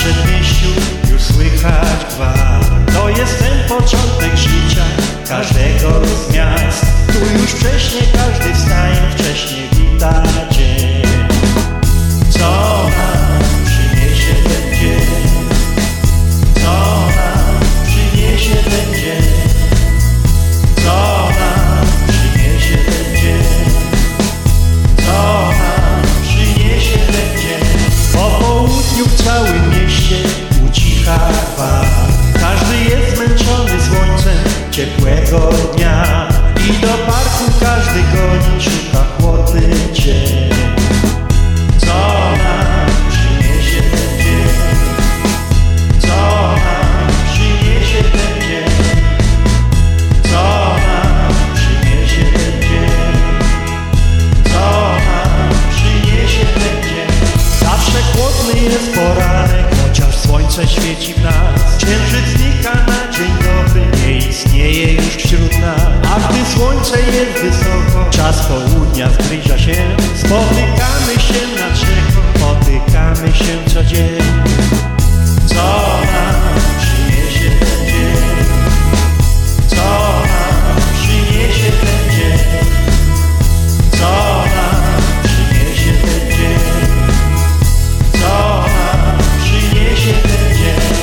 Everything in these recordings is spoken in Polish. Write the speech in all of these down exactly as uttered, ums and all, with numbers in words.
przedmieściu już słychać gwar. To jest ten początek życia każdego z miast. Tu już wcześniej każdy wstaje, wcześniej wita dzień. Co nam przyniesie ten dzień? Co nam przyniesie ten dzień? Co nam przyniesie ten dzień? Co nam przyniesie ten dzień? Po południu w całym mieście ucicha gwar. Każdy jest zmęczony słońcem ciepłego dnia i do parku każdy goni, szuka chłodny dzień. Co nam przyniesie ten dzień? Co nam przyniesie ten dzień? Co nam przyniesie ten dzień? Co nam przyniesie ten dzień? Zawsze chłodny jest poranek, chociaż słońce świeci w nas. Księżyc znika na dzień dobry, nie istnieje już wśród nas. A gdy słońce jest wysoko, czas południa zbliża się. Spotykamy się nad rzeką, spotykamy się codziennie. Co nam przyniesie ten dzień? Co nam przyniesie ten dzień? Co nam przyniesie ten dzień? Co nam przyniesie ten dzień?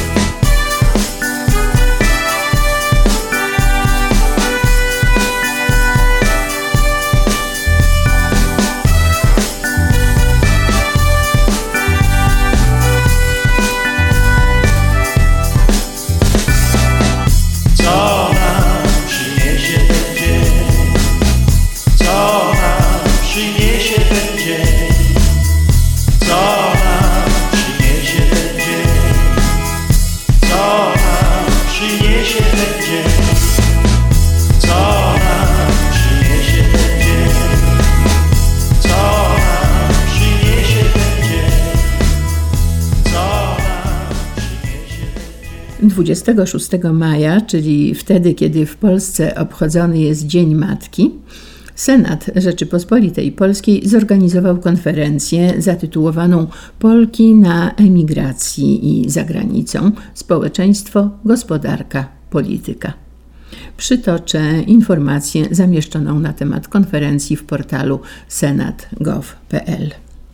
dwudziestego szóstego maja, czyli wtedy, kiedy w Polsce obchodzony jest Dzień Matki, Senat Rzeczypospolitej Polskiej zorganizował konferencję zatytułowaną Polki na emigracji i za granicą – społeczeństwo, gospodarka, polityka. Przytoczę informację zamieszczoną na temat konferencji w portalu senat kropka gov kropka p l.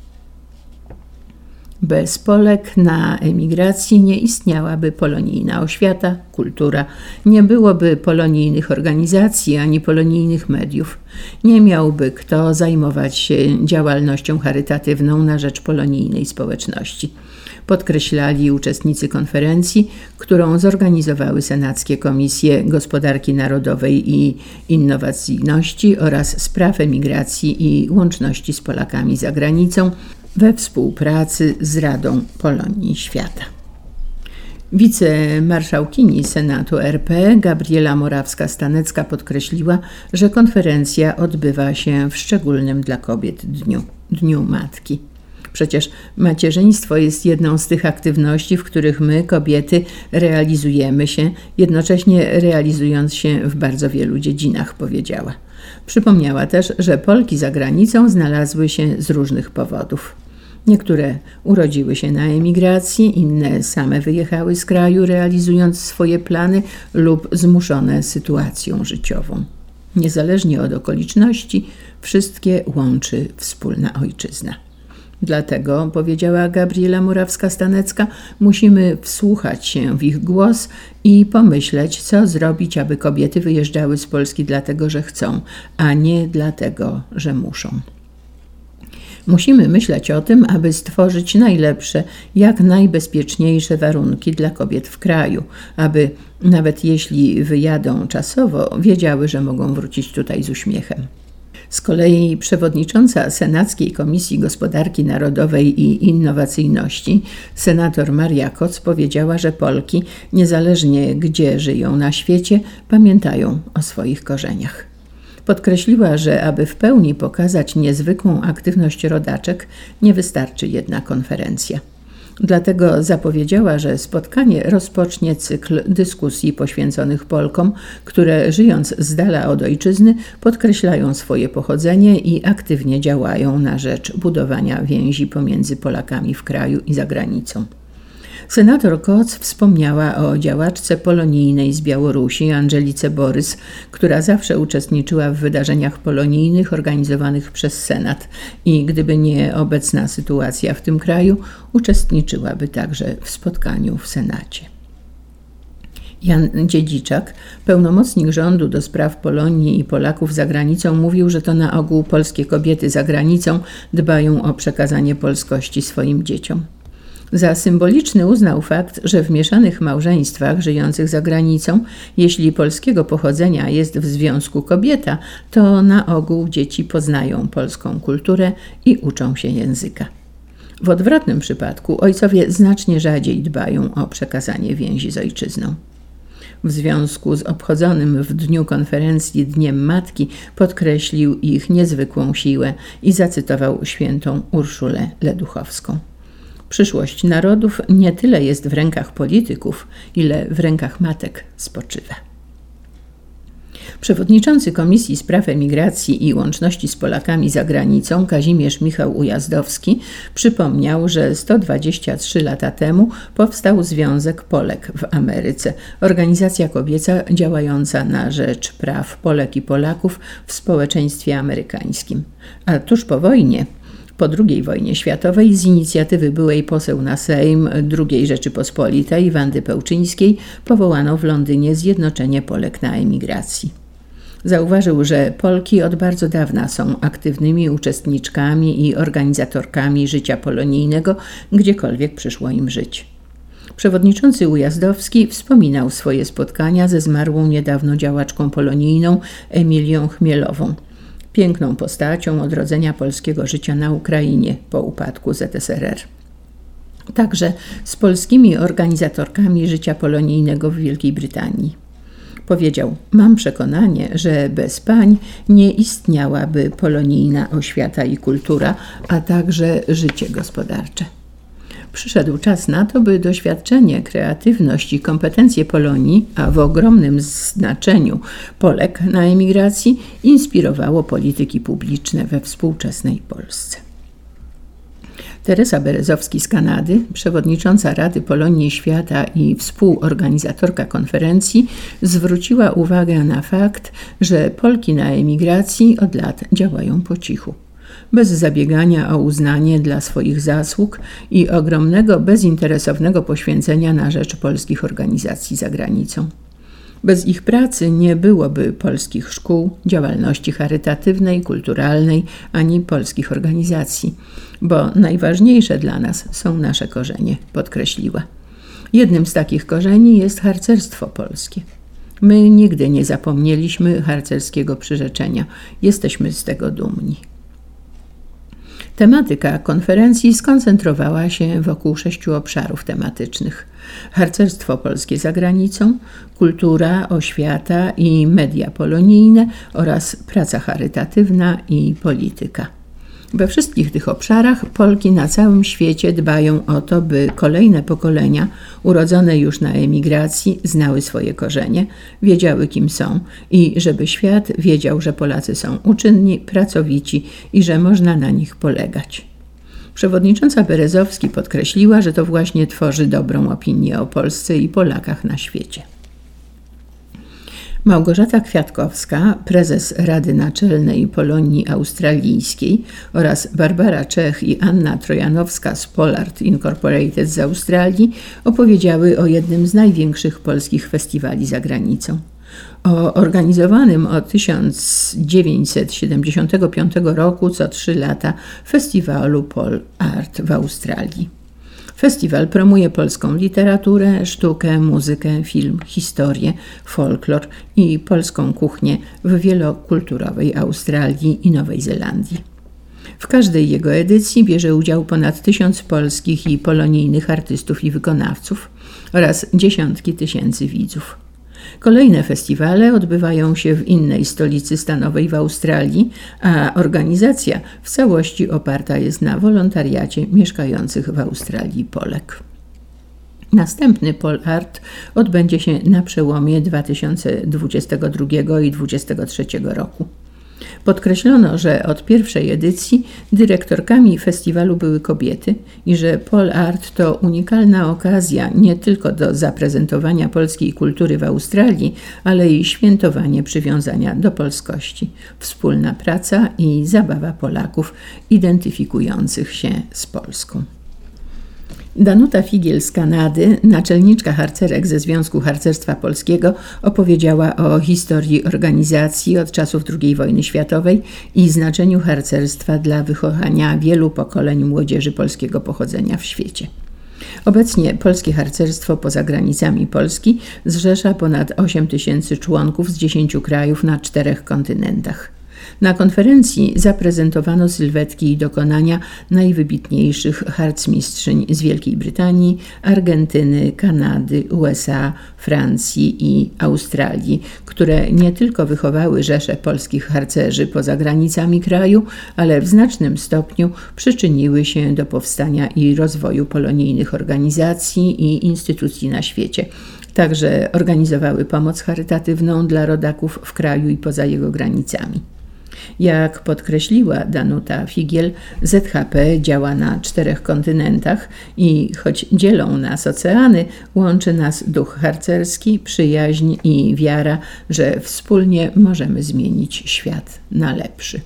Bez Polek na emigracji nie istniałaby polonijna oświata, kultura, nie byłoby polonijnych organizacji ani polonijnych mediów. Nie miałby kto zajmować się działalnością charytatywną na rzecz polonijnej społeczności. Podkreślali uczestnicy konferencji, którą zorganizowały senackie Komisje Gospodarki Narodowej i Innowacyjności oraz Spraw Emigracji i Łączności z Polakami za granicą, we współpracy z Radą Polonii Świata. Wicemarszałkini Senatu R P Gabriela Morawska-Stanecka podkreśliła, że konferencja odbywa się w szczególnym dla kobiet dniu, Dniu Matki. Przecież macierzyństwo jest jedną z tych aktywności, w których my, kobiety, realizujemy się, jednocześnie realizując się w bardzo wielu dziedzinach, powiedziała. Przypomniała też, że Polki za granicą znalazły się z różnych powodów. Niektóre urodziły się na emigracji, inne same wyjechały z kraju, realizując swoje plany lub zmuszone sytuacją życiową. Niezależnie od okoliczności, wszystkie łączy wspólna ojczyzna. Dlatego, powiedziała Gabriela Morawska-Stanecka, musimy wsłuchać się w ich głos i pomyśleć, co zrobić, aby kobiety wyjeżdżały z Polski dlatego, że chcą, a nie dlatego, że muszą. Musimy myśleć o tym, aby stworzyć najlepsze, jak najbezpieczniejsze warunki dla kobiet w kraju, aby nawet jeśli wyjadą czasowo, wiedziały, że mogą wrócić tutaj z uśmiechem. Z kolei przewodnicząca Senackiej Komisji Gospodarki Narodowej i Innowacyjności, senator Maria Koc, powiedziała, że Polki, niezależnie gdzie żyją na świecie, pamiętają o swoich korzeniach. Podkreśliła, że aby w pełni pokazać niezwykłą aktywność rodaczek, nie wystarczy jedna konferencja. Dlatego zapowiedziała, że spotkanie rozpocznie cykl dyskusji poświęconych Polkom, które żyjąc z dala od ojczyzny podkreślają swoje pochodzenie i aktywnie działają na rzecz budowania więzi pomiędzy Polakami w kraju i za granicą. Senator Koc wspomniała o działaczce polonijnej z Białorusi, Andżelice Borys, która zawsze uczestniczyła w wydarzeniach polonijnych organizowanych przez Senat i gdyby nie obecna sytuacja w tym kraju, uczestniczyłaby także w spotkaniu w Senacie. Jan Dziedziczak, pełnomocnik rządu do spraw Polonii i Polaków za granicą, mówił, że to na ogół polskie kobiety za granicą dbają o przekazanie polskości swoim dzieciom. Za symboliczny uznał fakt, że w mieszanych małżeństwach żyjących za granicą, jeśli polskiego pochodzenia jest w związku kobieta, to na ogół dzieci poznają polską kulturę i uczą się języka. W odwrotnym przypadku ojcowie znacznie rzadziej dbają o przekazanie więzi z ojczyzną. W związku z obchodzonym w dniu konferencji Dniem Matki podkreślił ich niezwykłą siłę i zacytował świętą Urszulę Leduchowską. Przyszłość narodów nie tyle jest w rękach polityków, ile w rękach matek spoczywa. Przewodniczący Komisji Spraw Emigracji i Łączności z Polakami za granicą Kazimierz Michał Ujazdowski przypomniał, że sto dwadzieścia trzy lata temu powstał Związek Polek w Ameryce, organizacja kobieca działająca na rzecz praw Polek i Polaków w społeczeństwie amerykańskim. A tuż po wojnie, po drugiej wojnie światowej, z inicjatywy byłej poseł na Sejm drugiej Rzeczypospolitej Wandy Pełczyńskiej powołano w Londynie Zjednoczenie Polek na emigracji. Zauważył, że Polki od bardzo dawna są aktywnymi uczestniczkami i organizatorkami życia polonijnego, gdziekolwiek przyszło im żyć. Przewodniczący Ujazdowski wspominał swoje spotkania ze zmarłą niedawno działaczką polonijną Emilią Chmielową, piękną postacią odrodzenia polskiego życia na Ukrainie po upadku Z S R R. Także z polskimi organizatorkami życia polonijnego w Wielkiej Brytanii. Powiedział: mam przekonanie, że bez pań nie istniałaby polonijna oświata i kultura, a także życie gospodarcze. Przyszedł czas na to, by doświadczenie, kreatywność i kompetencje Polonii, a w ogromnym znaczeniu Polek na emigracji, inspirowało polityki publiczne we współczesnej Polsce. Teresa Berezowski z Kanady, przewodnicząca Rady Polonii Świata i współorganizatorka konferencji, zwróciła uwagę na fakt, że Polki na emigracji od lat działają po cichu, bez zabiegania o uznanie dla swoich zasług i ogromnego, bezinteresownego poświęcenia na rzecz polskich organizacji za granicą. Bez ich pracy nie byłoby polskich szkół, działalności charytatywnej, kulturalnej, ani polskich organizacji, bo najważniejsze dla nas są nasze korzenie, podkreśliła. Jednym z takich korzeni jest harcerstwo polskie. My nigdy nie zapomnieliśmy harcerskiego przyrzeczenia. Jesteśmy z tego dumni. Tematyka konferencji skoncentrowała się wokół sześciu obszarów tematycznych: harcerstwo polskie za granicą, kultura, oświata i media polonijne oraz praca charytatywna i polityka. We wszystkich tych obszarach Polki na całym świecie dbają o to, by kolejne pokolenia, urodzone już na emigracji, znały swoje korzenie, wiedziały, kim są i żeby świat wiedział, że Polacy są uczynni, pracowici i że można na nich polegać. Przewodnicząca Berezowski podkreśliła, że to właśnie tworzy dobrą opinię o Polsce i Polakach na świecie. Małgorzata Kwiatkowska, prezes Rady Naczelnej Polonii Australijskiej, oraz Barbara Czech i Anna Trojanowska z Polart Incorporated z Australii opowiedziały o jednym z największych polskich festiwali za granicą. O organizowanym od tysiąc dziewięćset siedemdziesiątego piątego roku co trzy lata festiwalu Pol Art w Australii. Festiwal promuje polską literaturę, sztukę, muzykę, film, historię, folklor i polską kuchnię w wielokulturowej Australii i Nowej Zelandii. W każdej jego edycji bierze udział ponad tysiąc polskich i polonijnych artystów i wykonawców oraz dziesiątki tysięcy widzów. Kolejne festiwale odbywają się w innej stolicy stanowej w Australii, a organizacja w całości oparta jest na wolontariacie mieszkających w Australii Polek. Następny Pol Art odbędzie się na przełomie dwa tysiące dwudziestego drugiego i dwa tysiące dwudziestego trzeciego roku. Podkreślono, że od pierwszej edycji dyrektorkami festiwalu były kobiety i że Pol Art to unikalna okazja nie tylko do zaprezentowania polskiej kultury w Australii, ale i świętowanie przywiązania do polskości, wspólna praca i zabawa Polaków identyfikujących się z Polską. Danuta Figiel z Kanady, naczelniczka harcerek ze Związku Harcerstwa Polskiego, opowiedziała o historii organizacji od czasów drugiej wojny światowej i znaczeniu harcerstwa dla wychowania wielu pokoleń młodzieży polskiego pochodzenia w świecie. Obecnie polskie harcerstwo poza granicami Polski zrzesza ponad osiem tysięcy członków z dziesięciu krajów na czterech kontynentach. Na konferencji zaprezentowano sylwetki i dokonania najwybitniejszych harcmistrzyń z Wielkiej Brytanii, Argentyny, Kanady, U S A, Francji i Australii, które nie tylko wychowały rzesze polskich harcerzy poza granicami kraju, ale w znacznym stopniu przyczyniły się do powstania i rozwoju polonijnych organizacji i instytucji na świecie. Także organizowały pomoc charytatywną dla rodaków w kraju i poza jego granicami. Jak podkreśliła Danuta Figiel, Z H P działa na czterech kontynentach i choć dzielą nas oceany, łączy nas duch harcerski, przyjaźń i wiara, że wspólnie możemy zmienić świat na lepszy.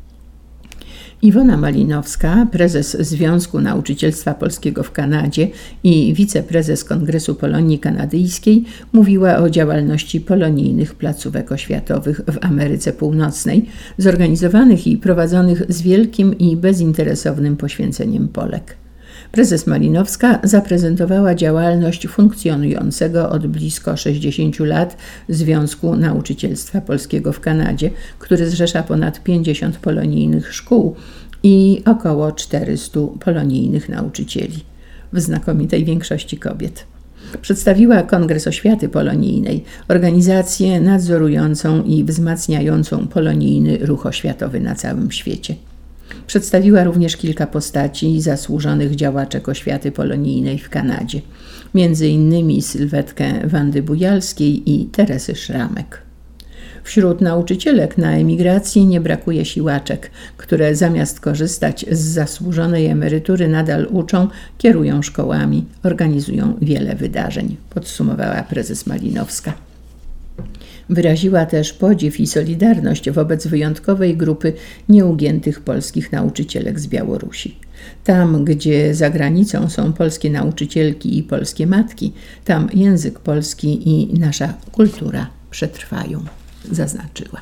Iwona Malinowska, prezes Związku Nauczycielstwa Polskiego w Kanadzie i wiceprezes Kongresu Polonii Kanadyjskiej, mówiła o działalności polonijnych placówek oświatowych w Ameryce Północnej, zorganizowanych i prowadzonych z wielkim i bezinteresownym poświęceniem Polek. Prezes Malinowska zaprezentowała działalność funkcjonującego od blisko sześćdziesięciu lat Związku Nauczycielstwa Polskiego w Kanadzie, który zrzesza ponad pięćdziesiąt polonijnych szkół i około czterystu polonijnych nauczycieli, w znakomitej większości kobiet. Przedstawiła Kongres Oświaty Polonijnej, organizację nadzorującą i wzmacniającą polonijny ruch oświatowy na całym świecie. Przedstawiła również kilka postaci zasłużonych działaczek oświaty polonijnej w Kanadzie, między innymi sylwetkę Wandy Bujalskiej i Teresy Szramek. Wśród nauczycielek na emigracji nie brakuje siłaczek, które zamiast korzystać z zasłużonej emerytury nadal uczą, kierują szkołami, organizują wiele wydarzeń, podsumowała prezes Malinowska. Wyraziła też podziw i solidarność wobec wyjątkowej grupy nieugiętych polskich nauczycielek z Białorusi. Tam, gdzie za granicą są polskie nauczycielki i polskie matki, tam język polski i nasza kultura przetrwają, zaznaczyła.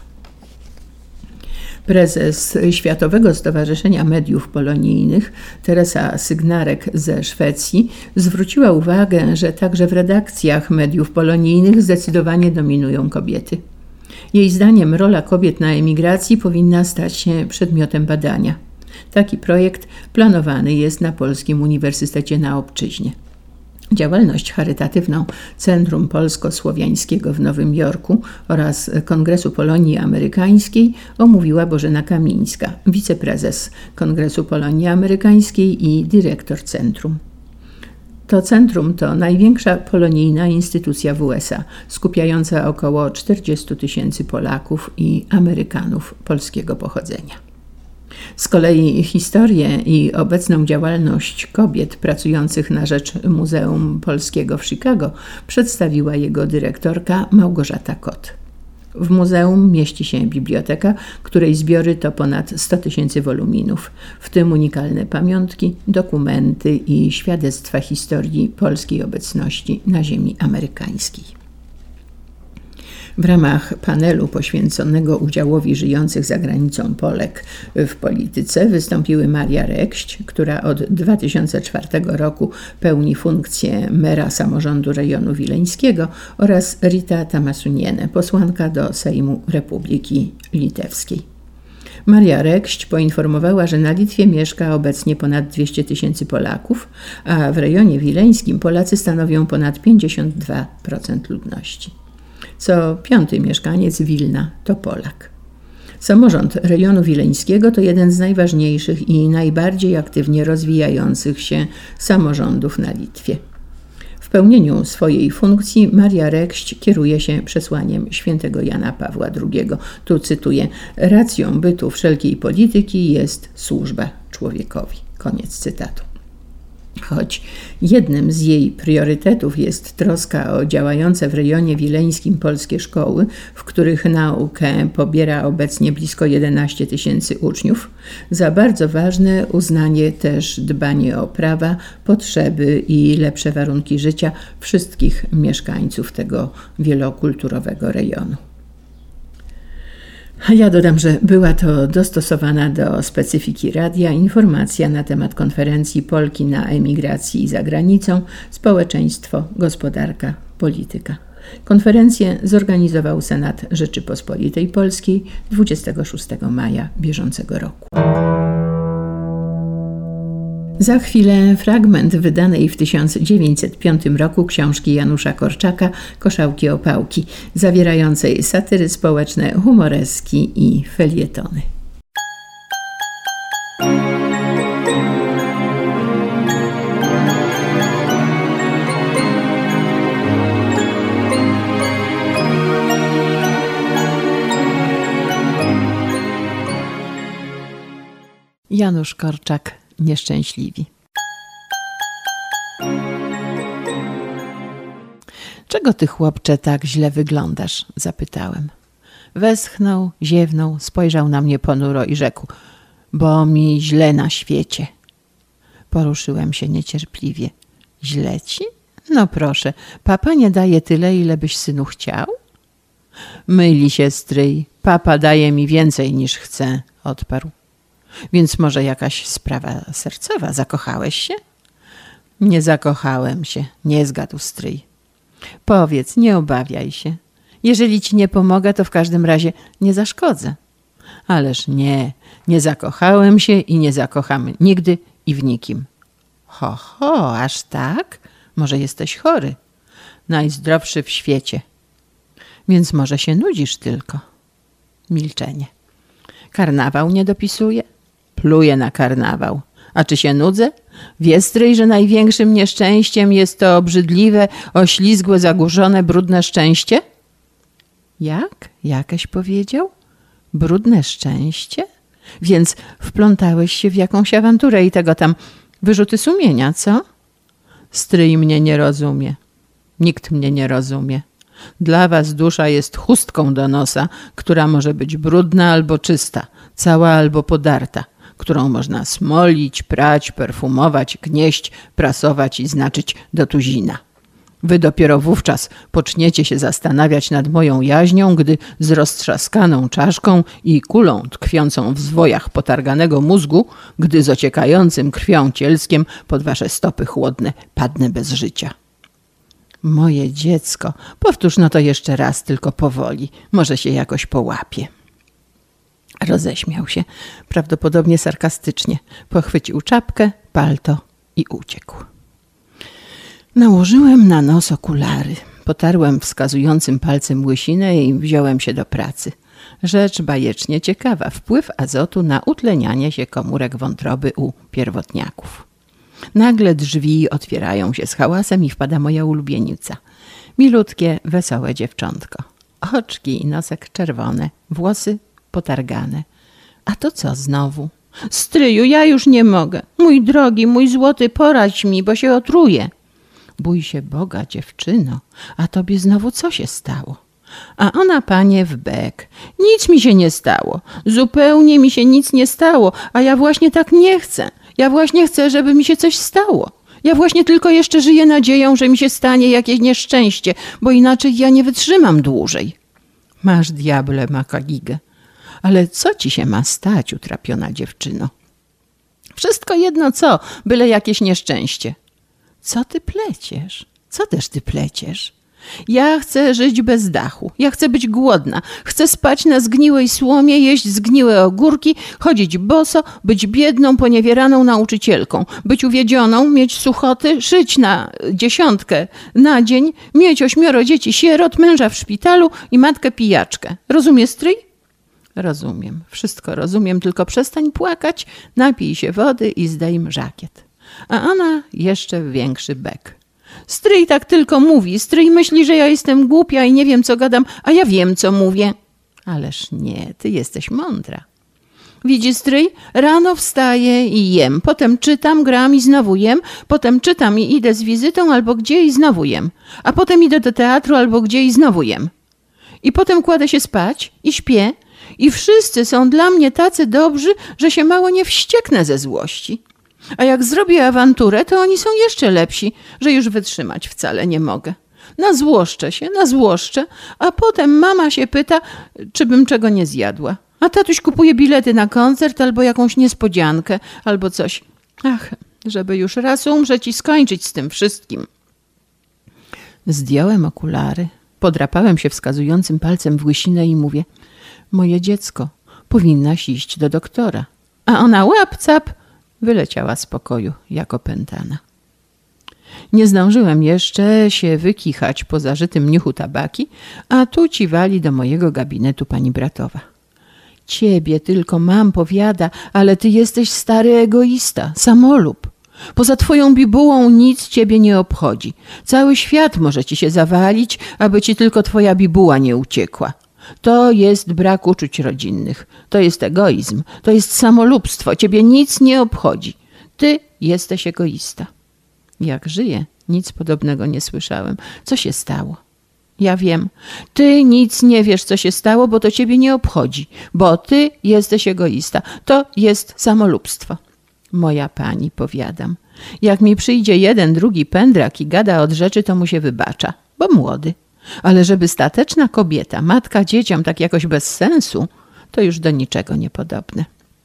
Prezes Światowego Stowarzyszenia Mediów Polonijnych Teresa Sygnarek ze Szwecji zwróciła uwagę, że także w redakcjach mediów polonijnych zdecydowanie dominują kobiety. Jej zdaniem rola kobiet na emigracji powinna stać się przedmiotem badania. Taki projekt planowany jest na Polskim Uniwersytecie na Obczyźnie. Działalność charytatywną Centrum Polsko-Słowiańskiego w Nowym Jorku oraz Kongresu Polonii Amerykańskiej omówiła Bożena Kamińska, wiceprezes Kongresu Polonii Amerykańskiej i dyrektor centrum. To centrum to największa polonijna instytucja w U S A, skupiająca około czterdziestu tysięcy Polaków i Amerykanów polskiego pochodzenia. Z kolei historię i obecną działalność kobiet pracujących na rzecz Muzeum Polskiego w Chicago przedstawiła jego dyrektorka Małgorzata Kot. W muzeum mieści się biblioteka, której zbiory to ponad sto tysięcy woluminów, w tym unikalne pamiątki, dokumenty i świadectwa historii polskiej obecności na ziemi amerykańskiej. W ramach panelu poświęconego udziałowi żyjących za granicą Polek w polityce wystąpiły Maria Rekść, która od dwa tysiące czwartego roku pełni funkcję mera samorządu rejonu wileńskiego, oraz Rita Tamasuniene, posłanka do Sejmu Republiki Litewskiej. Maria Rekść poinformowała, że na Litwie mieszka obecnie ponad dwieście tysięcy Polaków, a w rejonie wileńskim Polacy stanowią ponad pięćdziesiąt dwa procent ludności. Co piąty mieszkaniec Wilna to Polak. Samorząd rejonu wileńskiego to jeden z najważniejszych i najbardziej aktywnie rozwijających się samorządów na Litwie. W pełnieniu swojej funkcji Maria Rekść kieruje się przesłaniem świętego Jana Pawła drugiego. Tu cytuję: racją bytu wszelkiej polityki jest służba człowiekowi. Koniec cytatu. Choć jednym z jej priorytetów jest troska o działające w rejonie wileńskim polskie szkoły, w których naukę pobiera obecnie blisko jedenaście tysięcy uczniów, za bardzo ważne uznanie też dbanie o prawa, potrzeby i lepsze warunki życia wszystkich mieszkańców tego wielokulturowego rejonu. A ja dodam, że była to dostosowana do specyfiki radia informacja na temat konferencji Polki na emigracji i za granicą, społeczeństwo, gospodarka, polityka. Konferencję zorganizował Senat Rzeczypospolitej Polskiej dwudziestego szóstego maja bieżącego roku. Za chwilę fragment wydanej w tysiąc dziewięćset piątym roku książki Janusza Korczaka Koszałki Opałki, zawierającej satyry społeczne, humoreski i felietony. Janusz Korczak, Nieszczęśliwi. Czego ty, chłopcze, tak źle wyglądasz? Zapytałem. Westchnął, ziewnął, spojrzał na mnie ponuro i rzekł: bo mi źle na świecie. Poruszyłem się niecierpliwie. Źle ci? No proszę, papa nie daje tyle, ile byś, synu, chciał? Myli się stryj, papa daje mi więcej niż chcę, odparł. Więc może jakaś sprawa sercowa? Zakochałeś się? Nie zakochałem się, nie zgadł stryj. Powiedz, nie obawiaj się. Jeżeli ci nie pomogę, to w każdym razie nie zaszkodzę. Ależ nie, nie zakochałem się i nie zakocham nigdy i w nikim. Ho, ho, aż tak? Może jesteś chory? Najzdrowszy w świecie. Więc może się nudzisz tylko. Milczenie. Karnawał nie dopisuje? Pluję na karnawał. A czy się nudzę? Wie stryj, że największym nieszczęściem jest to obrzydliwe, oślizgłe, zagłuszone, brudne szczęście? Jak? Jakeś powiedział? Brudne szczęście? Więc wplątałeś się w jakąś awanturę i tego tam wyrzuty sumienia, co? Stryj mnie nie rozumie. Nikt mnie nie rozumie. Dla was dusza jest chustką do nosa, która może być brudna albo czysta, cała albo podarta, którą można smolić, prać, perfumować, gnieść, prasować i znaczyć do tuzina. Wy dopiero wówczas poczniecie się zastanawiać nad moją jaźnią, gdy z roztrzaskaną czaszką i kulą tkwiącą w zwojach potarganego mózgu, gdy z ociekającym krwią cielskiem pod wasze stopy chłodne padnę bez życia. Moje dziecko, powtórz no to jeszcze raz, tylko powoli, może się jakoś połapie. Roześmiał się, prawdopodobnie sarkastycznie, pochwycił czapkę, palto i uciekł. Nałożyłem na nos okulary, potarłem wskazującym palcem łysinę i wziąłem się do pracy. Rzecz bajecznie ciekawa, wpływ azotu na utlenianie się komórek wątroby u pierwotniaków. Nagle drzwi otwierają się z hałasem i wpada moja ulubienica. Milutkie, wesołe dziewczątko. Oczki i nosek czerwone, włosy potargane. A to co znowu? Stryju, ja już nie mogę. Mój drogi, mój złoty, poradź mi, bo się otruję. Bój się Boga, dziewczyno, a tobie znowu co się stało? A ona, panie, w bek. Nic mi się nie stało. Zupełnie mi się nic nie stało, a ja właśnie tak nie chcę. Ja właśnie chcę, żeby mi się coś stało. Ja właśnie tylko jeszcze żyję nadzieją, że mi się stanie jakieś nieszczęście, bo inaczej ja nie wytrzymam dłużej. Masz, diable, makagigę. Ale co ci się ma stać, utrapiona dziewczyno? Wszystko jedno co, byle jakieś nieszczęście. Co ty pleciesz? Co też ty pleciesz? Ja chcę żyć bez dachu, ja chcę być głodna, chcę spać na zgniłej słomie, jeść zgniłe ogórki, chodzić boso, być biedną, poniewieraną nauczycielką, być uwiedzioną, mieć suchoty, szyć na dziesiątkę na dzień, mieć ośmioro dzieci sierot, męża w szpitalu i matkę pijaczkę. Rozumie stryj? Rozumiem, wszystko rozumiem, tylko przestań płakać, napij się wody i zdejm żakiet. A ona jeszcze większy bek. Stryj tak tylko mówi. Stryj myśli, że ja jestem głupia i nie wiem, co gadam, a ja wiem, co mówię. Ależ nie, ty jesteś mądra. Widzi stryj? Rano wstaję i jem, potem czytam, gram i znowu jem, potem czytam i idę z wizytą albo gdzie i znowu jem, a potem idę do teatru albo gdzie i znowu jem. I potem kładę się spać i śpię i wszyscy są dla mnie tacy dobrzy, że się mało nie wścieknę ze złości. A jak zrobię awanturę, to oni są jeszcze lepsi, że już wytrzymać wcale nie mogę. Nazłoszczę się, nazłoszczę, a potem mama się pyta, czy bym czego nie zjadła. A tatuś kupuje bilety na koncert albo jakąś niespodziankę, albo coś. Ach, żeby już raz umrzeć i skończyć z tym wszystkim. Zdjąłem okulary, podrapałem się wskazującym palcem w łysinę i mówię: moje dziecko, powinnaś iść do doktora. A ona łap, cap, wyleciała z pokoju jak opętana. Nie zdążyłem jeszcze się wykichać po zażytym niuchu tabaki, a tu ci wali do mojego gabinetu pani Bratowa. Ciebie tylko mam, powiada, ale ty jesteś stary egoista, samolub. Poza twoją bibułą nic ciebie nie obchodzi. Cały świat może ci się zawalić, aby ci tylko twoja bibuła nie uciekła. To jest brak uczuć rodzinnych, to jest egoizm, to jest samolubstwo. Ciebie nic nie obchodzi. Ty jesteś egoista. Jak żyję, nic podobnego nie słyszałem. Co się stało? Ja wiem. Ty nic nie wiesz, co się stało, bo to ciebie nie obchodzi. Bo ty jesteś egoista. To jest samolubstwo. Moja pani, powiadam. Jak mi przyjdzie jeden, drugi pędrak i gada od rzeczy, to mu się wybacza, bo młody. Ale żeby stateczna kobieta, matka dzieciom tak jakoś bez sensu, to już do niczego niepodobne.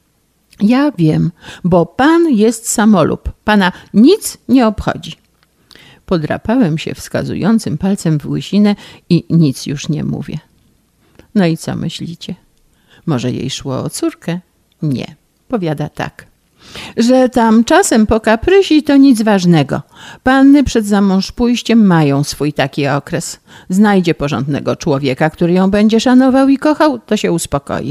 Ja wiem, bo pan jest samolub. Pana nic nie obchodzi. Podrapałem się wskazującym palcem w łysinę i nic już nie mówię. No i co myślicie? Może jej szło o córkę? Nie, powiada tak. Że tam czasem po kaprysi to nic ważnego. Panny przed zamążpójściem mają swój taki okres. Znajdzie porządnego człowieka, który ją będzie szanował i kochał, to się uspokoi.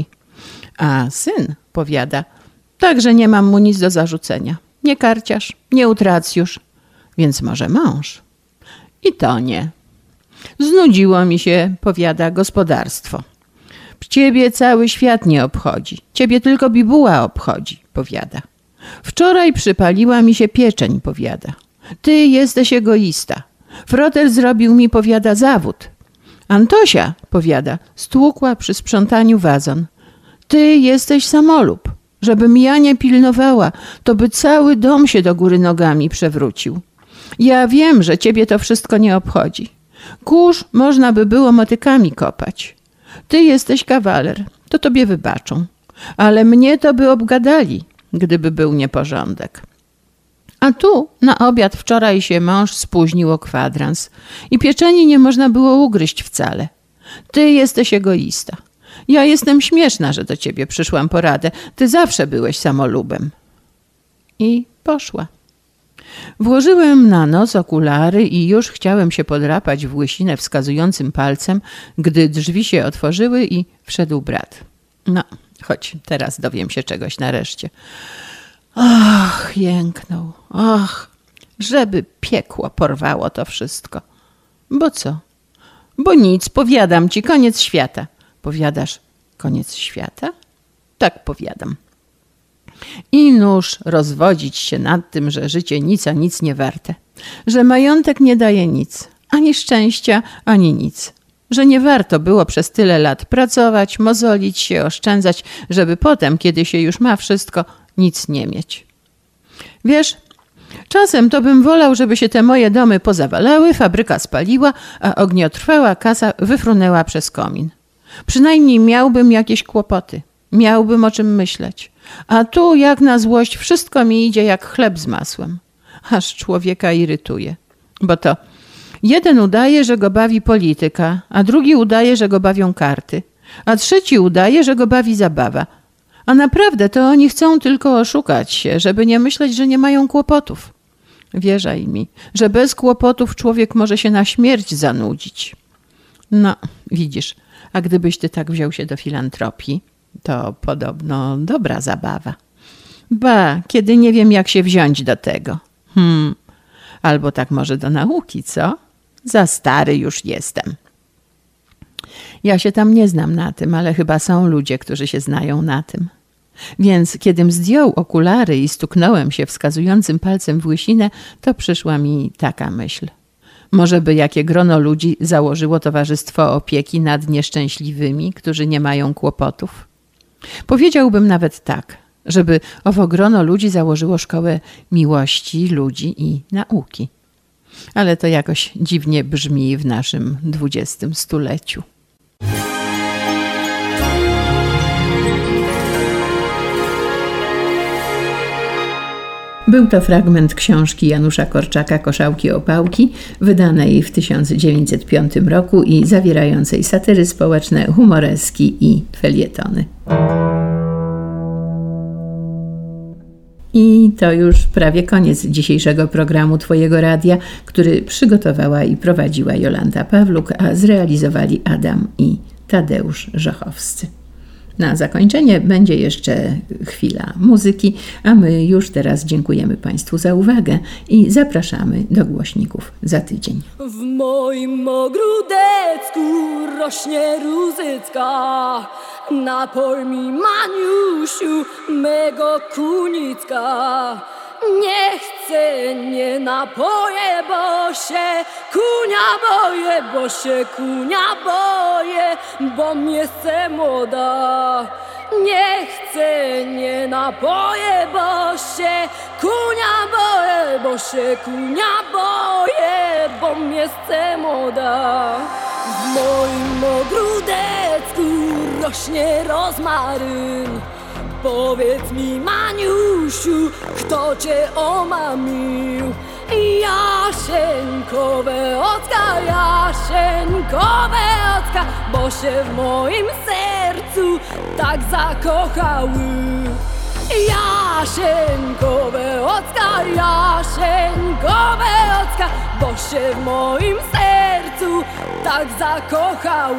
A syn, powiada, także nie mam mu nic do zarzucenia. Nie karciarz, nie utracjusz, więc może mąż. I to nie. Znudziło mi się, powiada, gospodarstwo. Ciebie cały świat nie obchodzi. Ciebie tylko bibuła obchodzi, powiada. Wczoraj przypaliła mi się pieczeń, powiada. Ty jesteś egoista. Frotel zrobił mi, powiada, zawód. Antosia, powiada, stłukła przy sprzątaniu wazon. Ty jesteś samolub. Żebym ja nie pilnowała, to by cały dom się do góry nogami przewrócił. Ja wiem, że ciebie to wszystko nie obchodzi. Kurz można by było motykami kopać. Ty jesteś kawaler, to tobie wybaczą. Ale mnie to by obgadali, gdyby był nieporządek. A tu na obiad wczoraj się mąż spóźnił o kwadrans i pieczeni nie można było ugryźć wcale. Ty jesteś egoista. Ja jestem śmieszna, że do ciebie przyszłam po radę. Ty zawsze byłeś samolubem. I poszła. Włożyłem na nos okulary i już chciałem się podrapać w łysinę wskazującym palcem, gdy drzwi się otworzyły i wszedł brat. No, choć teraz dowiem się czegoś nareszcie. Och, jęknął. Och, żeby piekło porwało to wszystko. Bo co? Bo nic, powiadam ci, koniec świata. Powiadasz, koniec świata? Tak powiadam. I nóż rozwodzić się nad tym, że życie nic a nic nie warte. Że majątek nie daje nic. Ani szczęścia, ani nic. Że nie warto było przez tyle lat pracować, mozolić się, oszczędzać, żeby potem, kiedy się już ma wszystko, nic nie mieć. Wiesz, czasem to bym wolał, żeby się te moje domy pozawalały, fabryka spaliła, a ogniotrwała kasa wyfrunęła przez komin. Przynajmniej miałbym jakieś kłopoty. Miałbym o czym myśleć. A tu jak na złość wszystko mi idzie jak chleb z masłem. Aż człowieka irytuje. Bo to jeden udaje, że go bawi polityka, a drugi udaje, że go bawią karty, a trzeci udaje, że go bawi zabawa. A naprawdę to oni chcą tylko oszukać się, żeby nie myśleć, że nie mają kłopotów. Wierzaj mi, że bez kłopotów człowiek może się na śmierć zanudzić. No, widzisz, a gdybyś ty tak wziął się do filantropii, to podobno dobra zabawa. Ba, kiedy nie wiem, jak się wziąć do tego. Hmm. Albo tak może do nauki, co? Za stary już jestem. Ja się tam nie znam na tym, ale chyba są ludzie, którzy się znają na tym. Więc kiedym zdjął okulary i stuknąłem się wskazującym palcem w łysinę, to przyszła mi taka myśl. Może by jakie grono ludzi założyło towarzystwo opieki nad nieszczęśliwymi, którzy nie mają kłopotów? Powiedziałbym nawet tak, żeby owo grono ludzi założyło szkołę miłości, ludzi i nauki. Ale to jakoś dziwnie brzmi w naszym dwudziestym stuleciu. Był to fragment książki Janusza Korczaka „Koszałki opałki”, wydanej w tysiąc dziewięćset piątym roku i zawierającej satyry społeczne, humoreski i felietony. I to już prawie koniec dzisiejszego programu Twojego Radia, który przygotowała i prowadziła Jolanta Pawluk, a zrealizowali Adam i Tadeusz Żochowscy. Na zakończenie będzie jeszcze chwila muzyki, a my już teraz dziękujemy Państwu za uwagę i zapraszamy do głośników za tydzień. W moim ogródecku rośnie rózycka, napoj mi, Maniusiu, mego kunicka. Nie chcę, nie napoję, bo się kunia boję, bo się kunia boję, bo mnie chce młoda. Nie chcę, nie napoję, bo się kunia boję, bo się kunia boję, bo mnie chce młoda. W moim ogródecku rośnie rozmaryn. Powiedz mi, Maniusiu, kto cię omamił? Jasieńkowe ocka, jasieńkowe ocka, bo się w moim sercu tak zakochały. Jasieńkowe ocka, jasieńkowe ocka, bo się w moim sercu tak zakochały.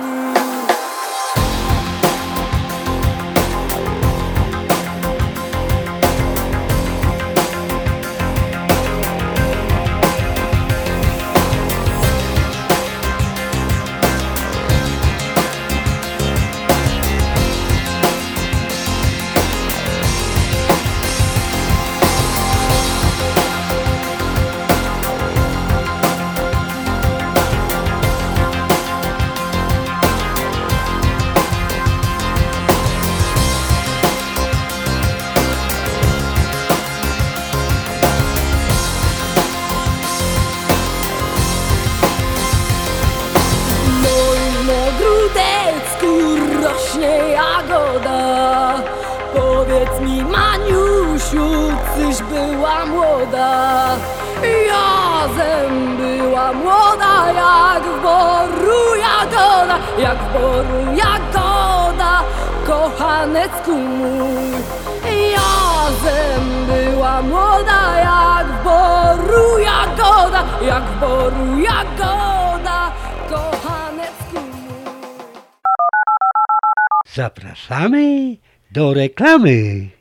Jagoda, powiedz mi, Maniusiu, cyś była młoda. Jazem była młoda, jak w boru jagoda, jak w boru jagoda, kochanecku mój. Jazem była młoda, jak w boru jagoda, jak w boru jagoda, kochanecku mój. Zapraszamy do reklamy.